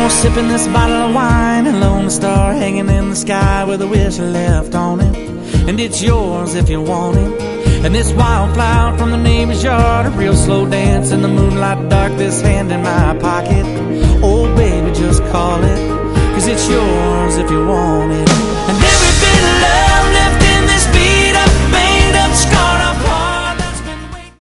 Sipping this bottle of wine, a lone star hanging in the sky with a wish left on it, and it's yours if you want it. And this wildflower from the neighbor's yard, a real slow dance in the moonlight dark, this hand in my pocket. Oh baby, just call it, 'cause it's yours if you want it.